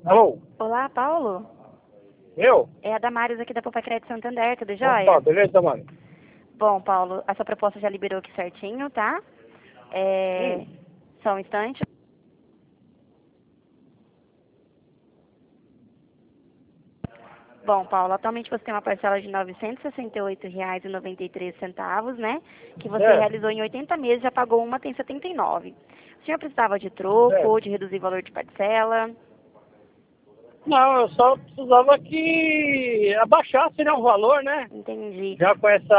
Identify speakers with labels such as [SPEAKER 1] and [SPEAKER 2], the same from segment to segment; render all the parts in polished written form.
[SPEAKER 1] Alô?
[SPEAKER 2] Olá, Paulo.
[SPEAKER 1] Eu?
[SPEAKER 2] É a Damares aqui da Poupa Crédito Santander, tudo jóia?
[SPEAKER 1] Opa, beleza, mano?
[SPEAKER 2] Bom, Paulo, a sua proposta já liberou aqui certinho, tá?
[SPEAKER 1] Hum.
[SPEAKER 2] Só um instante. Bom, Paulo, atualmente você tem uma parcela de R$ 968,93, né? Que você
[SPEAKER 1] É,
[SPEAKER 2] realizou em 80 meses, já pagou uma, tem 79. O senhor precisava de troco
[SPEAKER 1] é.
[SPEAKER 2] ou de reduzir o valor de parcela?
[SPEAKER 1] Não, eu só precisava que abaixasse, né, o valor, né?
[SPEAKER 2] Entendi.
[SPEAKER 1] Já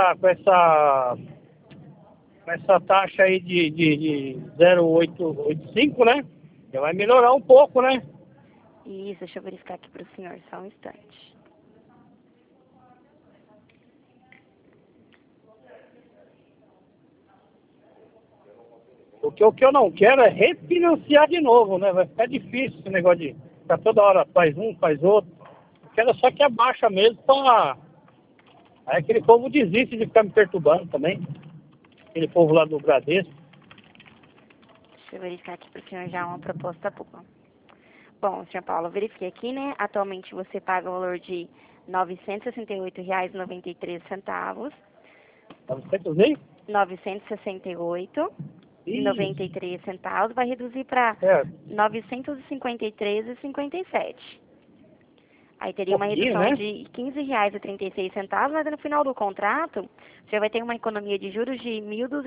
[SPEAKER 1] com essa taxa aí de 0,885, né? Já vai melhorar um pouco, né?
[SPEAKER 2] Isso, deixa eu verificar aqui para o senhor, só um instante.
[SPEAKER 1] Porque o que eu não quero é refinanciar de novo, né? Vai ficar difícil esse negócio de ficar toda hora faz um, faz outro. Eu quero só que abaixa mesmo pra... Aí aquele povo desiste de ficar me perturbando também. Aquele povo lá do Bradesco.
[SPEAKER 2] Deixa eu verificar aqui para o senhor já uma proposta boa. Bom, senhor Paulo, eu verifiquei aqui, né? Atualmente você paga o valor de R$ 968,93.
[SPEAKER 1] 900 nem?
[SPEAKER 2] R$ 968,93. Vai reduzir para
[SPEAKER 1] É,
[SPEAKER 2] R$ 953,57. Aí teria uma
[SPEAKER 1] pouquinho,
[SPEAKER 2] redução
[SPEAKER 1] né?
[SPEAKER 2] de R$ 15,36, mas no final do contrato você vai ter uma economia de juros de R$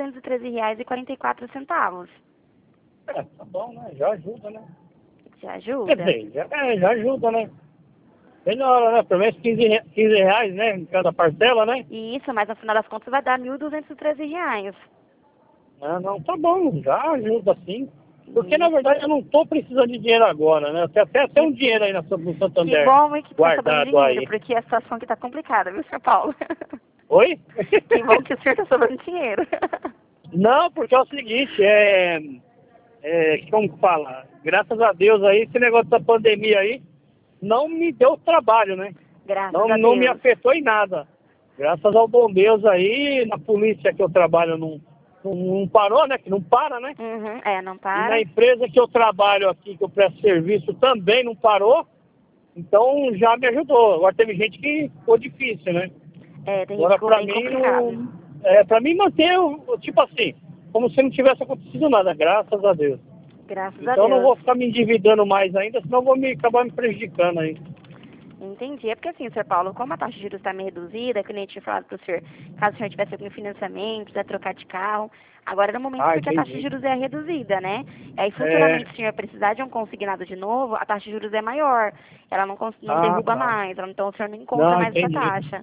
[SPEAKER 2] 1.213,44.
[SPEAKER 1] É, tá bom, né? Já ajuda, né?
[SPEAKER 2] Te
[SPEAKER 1] Quer
[SPEAKER 2] ajuda?
[SPEAKER 1] dizer, já ajuda, né? Melhora, né? Pelo menos 15 reais, né? Em cada parcela, né?
[SPEAKER 2] E isso, mas no final das contas vai dar R$ 1.213.
[SPEAKER 1] Não, não, tá bom, já ajuda sim. Porque na verdade eu não tô precisando de dinheiro agora, né? Eu tenho até um dinheiro aí no
[SPEAKER 2] Que
[SPEAKER 1] Santander
[SPEAKER 2] bom que tá sobrando
[SPEAKER 1] guardado
[SPEAKER 2] dinheiro,
[SPEAKER 1] aí.
[SPEAKER 2] porque a situação aqui tá complicada, viu, São Paulo?
[SPEAKER 1] Oi?
[SPEAKER 2] Que bom que o senhor tá sobrando dinheiro.
[SPEAKER 1] Não, porque é o seguinte, como que fala? Graças a Deus aí, esse negócio da pandemia aí não me deu trabalho, né?
[SPEAKER 2] Graças
[SPEAKER 1] Não,
[SPEAKER 2] a
[SPEAKER 1] não me
[SPEAKER 2] Deus.
[SPEAKER 1] afetou em nada. Graças ao bom Deus aí, na polícia que eu trabalho não parou, né? Que não para, né?
[SPEAKER 2] Uhum, não
[SPEAKER 1] E na
[SPEAKER 2] para.
[SPEAKER 1] empresa que eu trabalho aqui, que eu presto serviço, também não parou. Então já me ajudou. Agora teve gente que ficou difícil, né?
[SPEAKER 2] Tem gente que
[SPEAKER 1] Agora
[SPEAKER 2] ficou
[SPEAKER 1] pra
[SPEAKER 2] bem
[SPEAKER 1] mim
[SPEAKER 2] complicado.
[SPEAKER 1] não. Pra mim manter, tipo assim, como se não tivesse acontecido nada, graças a Deus.
[SPEAKER 2] Graças a
[SPEAKER 1] Então eu não
[SPEAKER 2] Deus.
[SPEAKER 1] vou ficar me endividando mais ainda, senão eu vou acabar me prejudicando aí.
[SPEAKER 2] Entendi. É porque assim, Sr. Paulo, como a taxa de juros está meio reduzida, que nem eu tinha falado para o senhor, caso o senhor tivesse algum financiamento, quiser trocar de carro, agora é o momento
[SPEAKER 1] Ah,
[SPEAKER 2] porque a taxa de
[SPEAKER 1] entendi.
[SPEAKER 2] juros é reduzida, né? E aí
[SPEAKER 1] É.
[SPEAKER 2] futuramente, se o senhor precisar de um consignado de novo, a taxa de juros é maior. Ela não
[SPEAKER 1] Ah,
[SPEAKER 2] derruba
[SPEAKER 1] tá.
[SPEAKER 2] mais, então o senhor não encontra
[SPEAKER 1] Não,
[SPEAKER 2] mais essa
[SPEAKER 1] entendi.
[SPEAKER 2] taxa.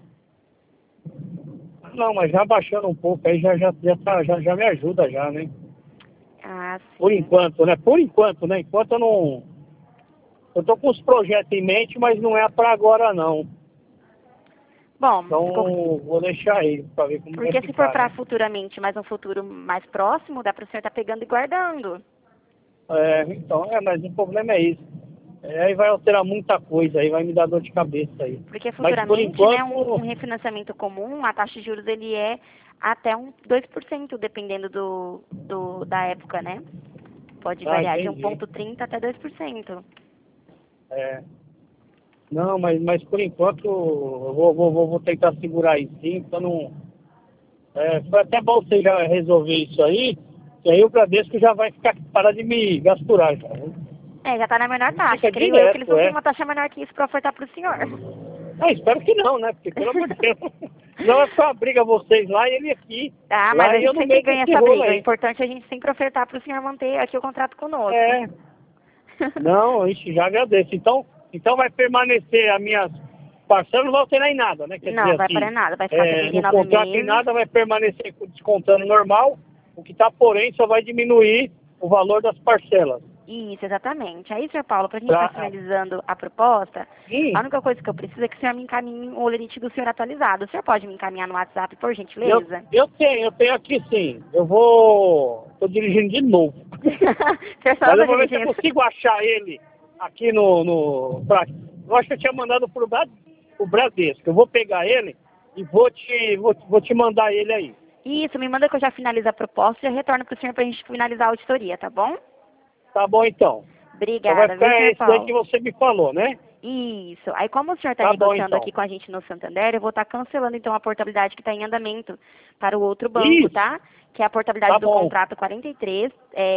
[SPEAKER 1] Não, mas já baixando um pouco aí já me ajuda já, né?
[SPEAKER 2] Ah,
[SPEAKER 1] Por
[SPEAKER 2] sim.
[SPEAKER 1] enquanto, né? Por enquanto, né? Enquanto eu não. Eu tô com os projetos em mente, mas não é para agora não.
[SPEAKER 2] Bom,
[SPEAKER 1] Então vou deixar aí para ver como vai
[SPEAKER 2] porque se for
[SPEAKER 1] ficar,
[SPEAKER 2] para
[SPEAKER 1] né?
[SPEAKER 2] futuramente, mas um futuro mais próximo, dá para o senhor estar pegando e guardando.
[SPEAKER 1] Então, mas o problema é isso. Aí vai alterar muita coisa, aí vai me dar dor de cabeça aí.
[SPEAKER 2] Porque
[SPEAKER 1] Mas por
[SPEAKER 2] futuramente, né, um
[SPEAKER 1] enquanto,
[SPEAKER 2] refinanciamento comum, a taxa de juros ele é até um 2%, dependendo da época, né? Pode variar de
[SPEAKER 1] entendi.
[SPEAKER 2] 1,30 até 2%.
[SPEAKER 1] É, não, mas por enquanto eu vou tentar segurar aí sim, então não. Foi até bom você já resolver isso aí, que aí o Bradesco já vai ficar parar de me gasturar já, né?
[SPEAKER 2] Já está na menor
[SPEAKER 1] Ele
[SPEAKER 2] taxa.
[SPEAKER 1] fica
[SPEAKER 2] Creio eu que eles
[SPEAKER 1] direto,
[SPEAKER 2] não têm
[SPEAKER 1] é.
[SPEAKER 2] uma taxa menor que isso para ofertar para o senhor.
[SPEAKER 1] Espero que não, né? Porque pelo amor de Deus. Senão vai ficar uma briga vocês lá e ele aqui.
[SPEAKER 2] Tá, mas
[SPEAKER 1] Lá
[SPEAKER 2] a
[SPEAKER 1] e eu
[SPEAKER 2] gente
[SPEAKER 1] no
[SPEAKER 2] sempre
[SPEAKER 1] meio
[SPEAKER 2] ganha
[SPEAKER 1] desse
[SPEAKER 2] essa
[SPEAKER 1] rolo
[SPEAKER 2] briga. O
[SPEAKER 1] aí.
[SPEAKER 2] importante é a gente sempre ofertar para o senhor manter aqui o contrato conosco.
[SPEAKER 1] É. Não, ixi, já agradeço. Então vai permanecer as minhas parcelas, não vai alterar em nada, né? Quer
[SPEAKER 2] Não,
[SPEAKER 1] dizer
[SPEAKER 2] vai para
[SPEAKER 1] assim,
[SPEAKER 2] nada. Vai ficar sempre de
[SPEAKER 1] no
[SPEAKER 2] 9
[SPEAKER 1] contrato em
[SPEAKER 2] meses.
[SPEAKER 1] nada vai permanecer descontando normal. O que está, porém, só vai diminuir o valor das parcelas.
[SPEAKER 2] Isso, exatamente. Aí, senhor Paulo, para a gente estar
[SPEAKER 1] Pra,
[SPEAKER 2] finalizando a proposta, a
[SPEAKER 1] sim,
[SPEAKER 2] única coisa que eu preciso é que o senhor me encaminhe o lerite do senhor atualizado. O senhor pode me encaminhar no WhatsApp, por
[SPEAKER 1] eu,
[SPEAKER 2] gentileza?
[SPEAKER 1] eu tenho aqui sim. Tô dirigindo de novo.
[SPEAKER 2] O senhor só
[SPEAKER 1] Mas eu
[SPEAKER 2] anda
[SPEAKER 1] vou ver se eu
[SPEAKER 2] dirigindo.
[SPEAKER 1] consigo achar ele aqui eu acho que eu tinha mandado pro Bradesco. Eu vou pegar ele e vou te mandar ele aí.
[SPEAKER 2] Isso, me manda que eu já finalizo a proposta e já retorno para o senhor para a gente finalizar a auditoria, tá bom?
[SPEAKER 1] Tá bom então. Então vai
[SPEAKER 2] Obrigada, viu,
[SPEAKER 1] ficar
[SPEAKER 2] senhor
[SPEAKER 1] esse daí
[SPEAKER 2] Paulo?
[SPEAKER 1] que você me falou, né?
[SPEAKER 2] Isso. Aí, como o senhor está
[SPEAKER 1] Tá bom,
[SPEAKER 2] negociando
[SPEAKER 1] então.
[SPEAKER 2] aqui com a gente no Santander, eu vou estar cancelando, então, a portabilidade que está em andamento para o outro banco,
[SPEAKER 1] Isso,
[SPEAKER 2] tá? Que é a portabilidade
[SPEAKER 1] tá
[SPEAKER 2] do
[SPEAKER 1] bom.
[SPEAKER 2] contrato 43,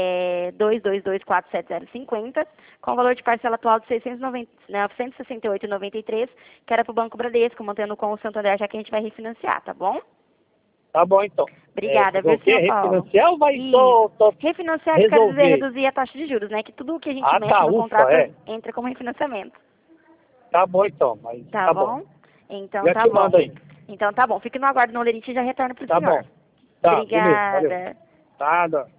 [SPEAKER 2] 2224750, com o valor de parcela atual de 968,93, que era para o Banco Bradesco, mantendo com o Santander, já que a gente vai refinanciar, tá bom?
[SPEAKER 1] Tá bom, então.
[SPEAKER 2] Obrigada,
[SPEAKER 1] Fazer o
[SPEAKER 2] viu,
[SPEAKER 1] quê?
[SPEAKER 2] senhor Paulo?
[SPEAKER 1] Refinanciar ou vai
[SPEAKER 2] Isso.
[SPEAKER 1] só
[SPEAKER 2] Refinanciar que quer dizer
[SPEAKER 1] resolver?
[SPEAKER 2] reduzir a taxa de juros, né? Que tudo que a gente
[SPEAKER 1] Ah,
[SPEAKER 2] mexe
[SPEAKER 1] tá,
[SPEAKER 2] no
[SPEAKER 1] ufa,
[SPEAKER 2] contrato
[SPEAKER 1] é.
[SPEAKER 2] entra como refinanciamento.
[SPEAKER 1] Tá bom, então. Mas
[SPEAKER 2] Tá
[SPEAKER 1] tá bom.
[SPEAKER 2] bom? Então
[SPEAKER 1] Já
[SPEAKER 2] tá
[SPEAKER 1] te
[SPEAKER 2] bom.
[SPEAKER 1] mando aí.
[SPEAKER 2] Então tá bom. Fique no aguardo no Lerite e já retorno pro
[SPEAKER 1] Tá
[SPEAKER 2] senhor.
[SPEAKER 1] bom. Tá, beleza, valeu.
[SPEAKER 2] Obrigada.
[SPEAKER 1] Nada.